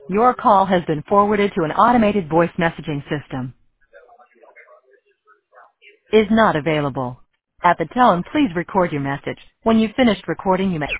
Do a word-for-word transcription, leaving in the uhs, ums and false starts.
Your call has been forwarded to an automated voice messaging system. Is not available. At the tone, please record your message. When you've finished recording, you may